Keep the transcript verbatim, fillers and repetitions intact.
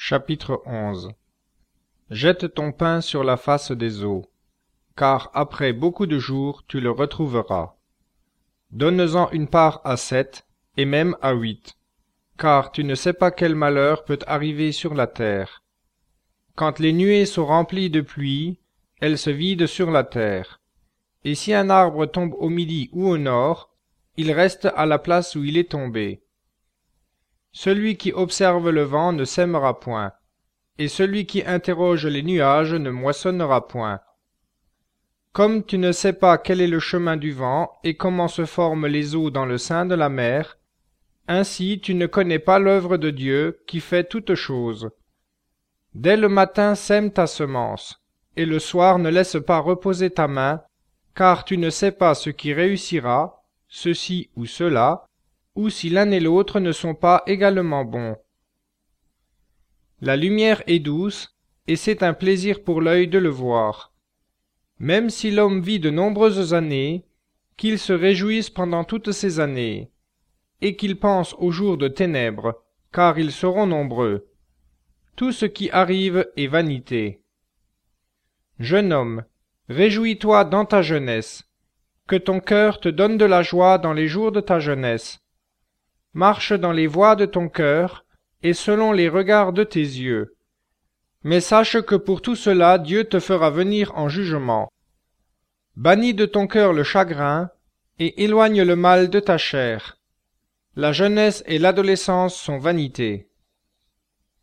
Chapitre onze. Jette ton pain sur la face des eaux, car après beaucoup de jours tu le retrouveras. Donne-en une part à sept, et même à huit, car tu ne sais pas quel malheur peut arriver sur la terre. Quand les nuées sont remplies de pluie, elles se vident sur la terre. Et si un arbre tombe au midi ou au nord, il reste à la place où il est tombé. Celui qui observe le vent ne sèmera point, et celui qui interroge les nuages ne moissonnera point. Comme tu ne sais pas quel est le chemin du vent et comment se forment les eaux dans le sein de la mer, ainsi tu ne connais pas l'œuvre de Dieu qui fait toutes choses. Dès le matin sème ta semence, et le soir ne laisse pas reposer ta main, car tu ne sais pas ce qui réussira, ceci ou cela, ou si l'un et l'autre ne sont pas également bons. La lumière est douce, et c'est un plaisir pour l'œil de le voir. Même si l'homme vit de nombreuses années, qu'il se réjouisse pendant toutes ces années, et qu'il pense aux jours de ténèbres, car ils seront nombreux. Tout ce qui arrive est vanité. Jeune homme, réjouis-toi dans ta jeunesse, que ton cœur te donne de la joie dans les jours de ta jeunesse. Marche dans les voies de ton cœur, et selon les regards de tes yeux. Mais sache que pour tout cela Dieu te fera venir en jugement. Bannis de ton cœur le chagrin, et éloigne le mal de ta chair. La jeunesse et l'adolescence sont vanité.